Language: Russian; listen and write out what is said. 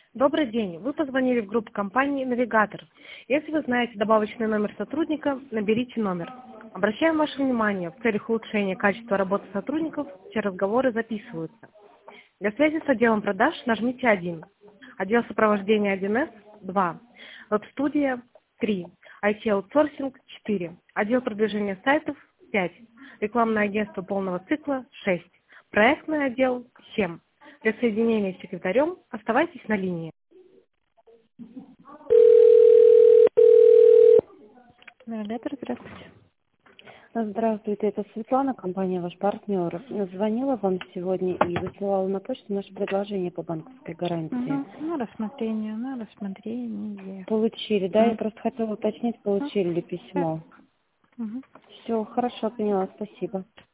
Добрый день. Вы позвонили в группу компании «Навигатор». Если вы знаете добавочный номер сотрудника, наберите номер. Обращаем ваше внимание, в целях улучшения качества работы сотрудников все разговоры записываются. Для связи с отделом продаж нажмите 1. Отдел сопровождения 1С 2. Веб-студия 3. IT-аутсорсинг 4. Отдел продвижения сайтов 5. Рекламное агентство полного цикла 6. Проектный отдел 7. Для соединения с секретарем оставайтесь на линии. Навигатор, здравствуйте. Здравствуйте, это Светлана, компания «Ваш партнер». Звонила вам сегодня и высылала на почту наше предложение по банковской гарантии. На рассмотрение. Получили, да? Я просто хотела уточнить, получили ли письмо. Мгм. Все, хорошо, поняла, спасибо.